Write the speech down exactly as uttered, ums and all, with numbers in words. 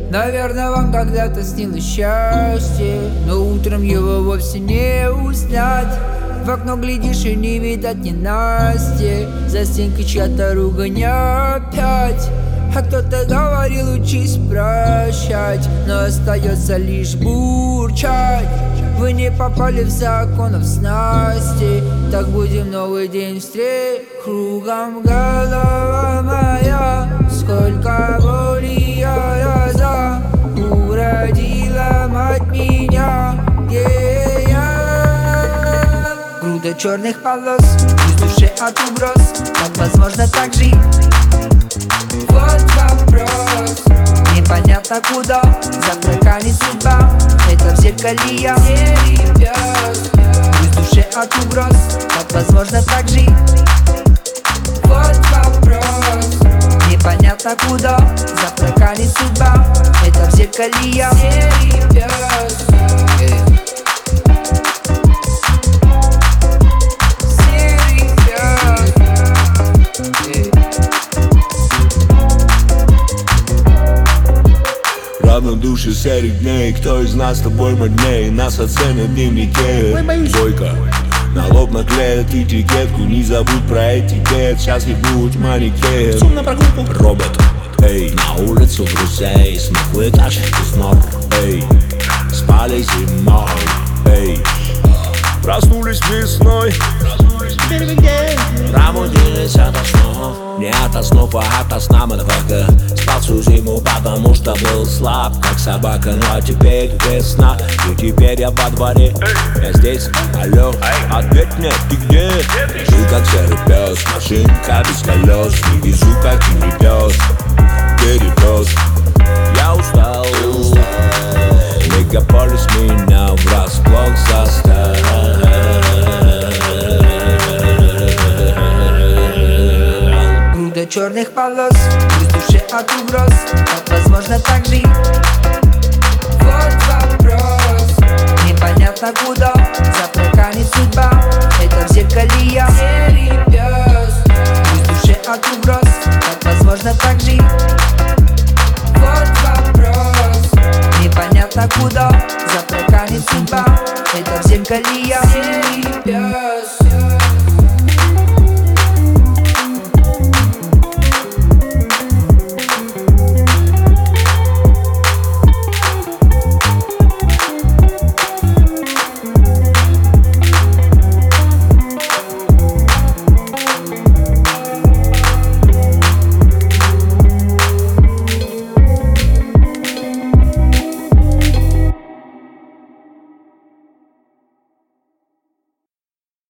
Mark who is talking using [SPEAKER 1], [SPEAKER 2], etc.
[SPEAKER 1] Наверное, вам когда-то снилось счастье, но утром его вовсе не узнать. В окно глядишь и не видать ни Насти, за стенкой чья-то ругань опять. А кто-то говорил, учись прощать, но остается лишь бурчать. Вы не попали в законов снасти, так будем новый день встреч. Кругом голова моя, сколько боли я за. Уродила мать меня, где я? Груда черных полос, без души от угроз. Как возможно так жить? Вот вопрос. Непонятно куда завтра канет судьба. Это в зеркале я, без души от угроз. Как возможно так жить? Вот вопрос. Непонятно куда завтра канет судьба. Это в зеркале я,
[SPEAKER 2] Равнодушие серых дней, кто из нас с тобой модней? Нас оценят в дневнике. Двойка, на лоб наклеят этикетку. Не забудь про этикет, сейчас ебуть манекен. Робот, эй, на улицу друзей, смахлый этаж из нор. Эй, спали зимой, эй, проснулись весной. Пробудились ото снов, не ото снов, а ото сна, мадфака. Спал всю зиму, потому что был слаб, как собака. Ну а теперь весна, и теперь я во дворе. Я здесь, алло, ответь мне, ты где? Жил как серый пес, машинка без колес. Не везу, как и не пес, перепес. Я устал, мегаполис меня врасплох застал.
[SPEAKER 1] Груда черных полос, без души от угроз. Как возможно так жить? Вот вопрос. Непонятно куда завтра канет судьба. Это в зеркале я, без души от угроз. Как возможно так жить? Вот вопрос. Непонятно куда завтра канет судьба. Это в зеркале я.